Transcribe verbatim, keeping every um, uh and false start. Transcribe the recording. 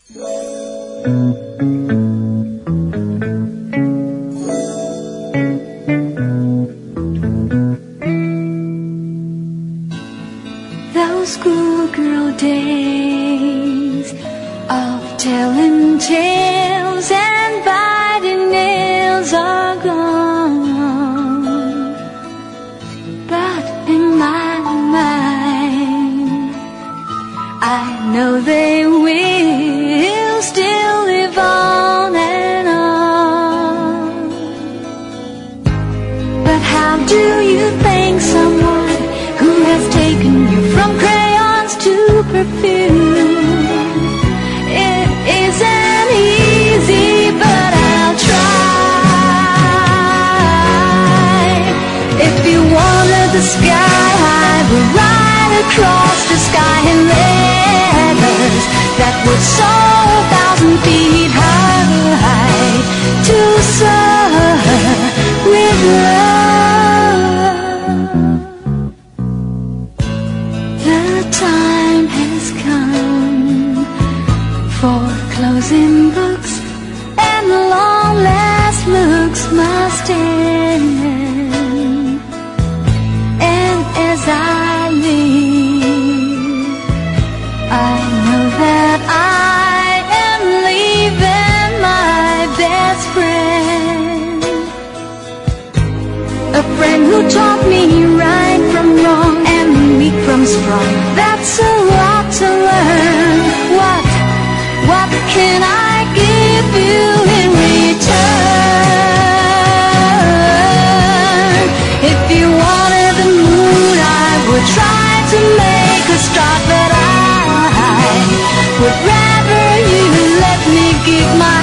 Those schoolgirl days of telling tales and biting nails are gone, but in my mind I know they will still live on and on. But how do you thank someone who has taken you from crayons to perfume? It isn't easy, but I'll try. If you wanted the sky, I will ride across the sky in letters that would soar a thousand feet high to soar with love. The time has come for closing books, and long last looks must end. And as I leave, I know that I am leaving my best friend, a friend who taught me right from wrong and weak from strong. That's a lot to learn. What, what can I give you in return? If you wanted the moon, I would try to make a start, but I would rather you let me give my